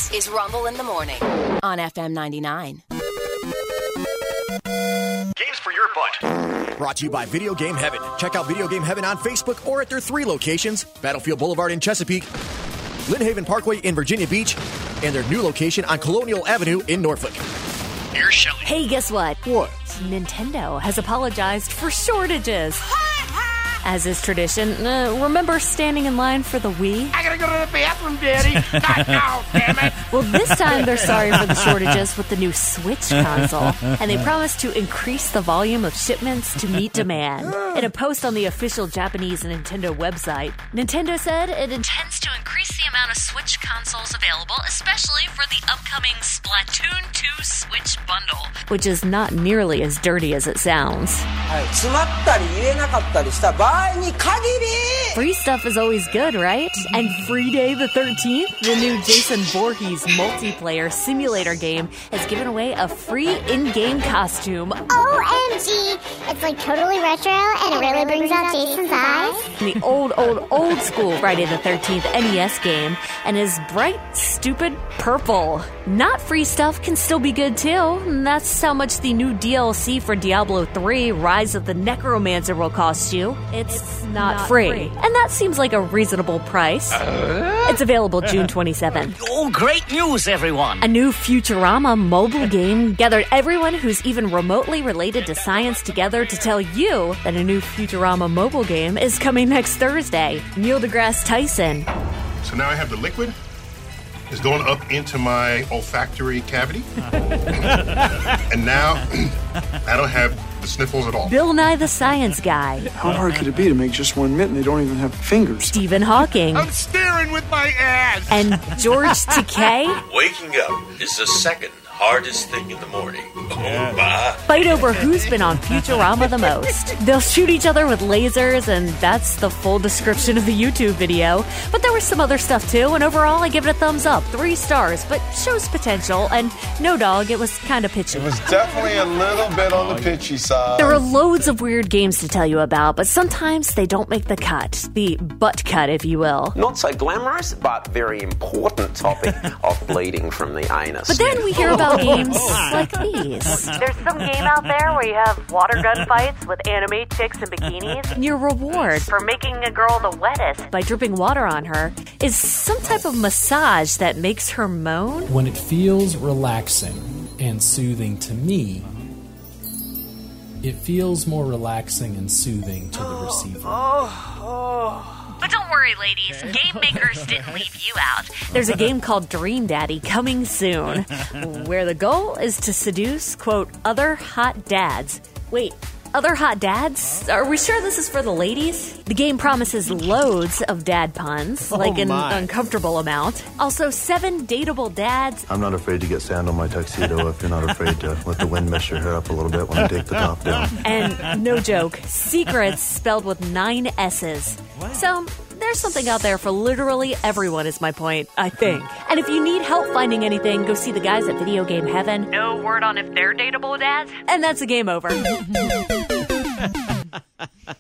This is Rumble in the Morning on FM 99. Games for your butt. Brought to you by Video Game Heaven. Check out Video Game Heaven on Facebook or at their 3 locations, Battlefield Boulevard in Chesapeake, Lynn Haven Parkway in Virginia Beach, and their new location on Colonial Avenue in Norfolk. Here's Shelley. Hey, guess what? What? Nintendo has apologized for shortages. As is tradition, remember standing in line for the Wii? I gotta go to the bathroom, Daddy. Not now, damn it. Well, this time they're sorry for the shortages with the new Switch console, and they promise to increase the volume of shipments to meet demand. In a post on the official Japanese Nintendo website, Nintendo said it intends to increase the amount of Switch consoles available, especially for the upcoming Splatoon 2 Switch bundle, which is not nearly as dirty as it sounds. Free stuff is always good, right? And Friday the 13th, the new Jason Voorhees multiplayer simulator game, has given away a free in-game costume. OMG! It's like totally retro and it really brings out Jason's eyes. The old school Friday the 13th NES game, and is bright, stupid purple. Not free stuff can still be good too. And that's how much the new DLC for Diablo 3 Rise of the Necromancer will cost you. It's not free. And that seems like a reasonable price. It's available June 27th. Oh, great news, everyone. A new Futurama mobile game gathered everyone who's even remotely related to science together to tell you that a new Futurama mobile game is coming next Thursday. Neil deGrasse Tyson. So now I have the liquid. It's going up into my olfactory cavity. And now I don't have the sniffles at all. Bill Nye the Science Guy. How hard could it be to make just one mitt and they don't even have fingers? Stephen Hawking. I'm staring with my ass. And George Takei. Waking up is the second hardest thing in the morning. Oh, my. Fight over who's been on Futurama the most. They'll shoot each other with lasers, and that's the full description of the YouTube video. But there was some other stuff too, and overall I give it a thumbs up. 3 stars, but shows potential. And no dog, it was kind of pitchy. It was definitely a little bit on the pitchy side. There are loads of weird games to tell you about, but sometimes they don't make the cut. The butt cut, if you will. Not so glamorous, but very important topic of bleeding from the anus. But then we hear about games like these. There's some game out there where you have water gun fights with anime chicks in bikinis. Your reward for making a girl the wettest by dripping water on her is some type of massage that makes her moan. When it feels relaxing and soothing to me, it feels more relaxing and soothing to the receiver. But don't worry, ladies. Game makers didn't leave you out. There's a game called Dream Daddy coming soon, where the goal is to seduce, quote, other hot dads. Wait, other hot dads? Are we sure this is for the ladies? The game promises loads of dad puns, like an uncomfortable amount. Also, 7 dateable dads. I'm not afraid to get sand on my tuxedo if you're not afraid to let the wind mess your hair up a little bit when I take the top down. And, no joke, secrets spelled with 9 S's. What? So, there's something out there for literally everyone is my point, I think. And if you need help finding anything, go see the guys at Video Game Heaven. No word on if they're dateable dads? And that's a game over.